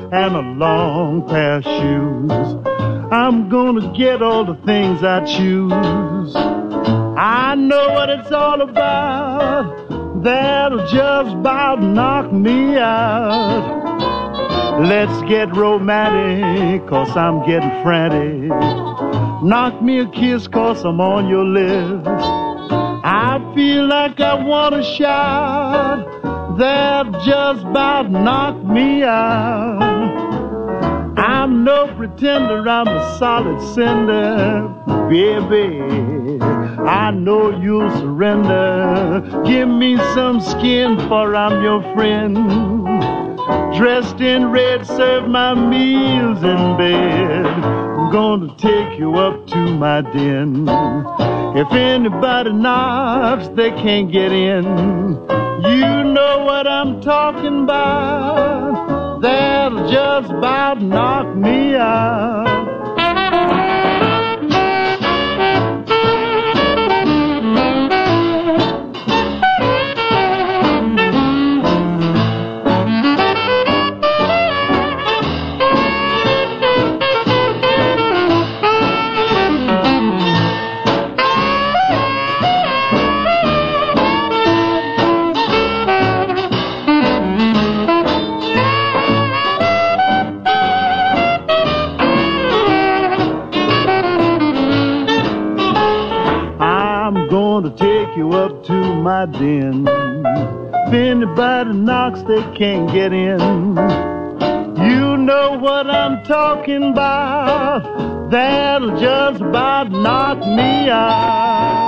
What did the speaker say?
and a long pair of shoes. I'm gonna get all the things I choose. I know what it's all about. That'll just about knock me out. Let's get romantic, 'cause I'm getting frantic. Knock me a kiss, 'cause I'm on your lips. I feel like I wanna shout. That'll just about knock me out. I'm no pretender, I'm a solid cinder. Baby, I know you'll surrender. Give me some skin, for I'm your friend. Dressed in red, serve my meals in bed. I'm gonna take you up to my den. If anybody knocks, they can't get in. You know what I'm talking about. That'll just about knock me out. You up to my den. If anybody knocks, they can't get in. You know what I'm talking about. That'll just about knock me out.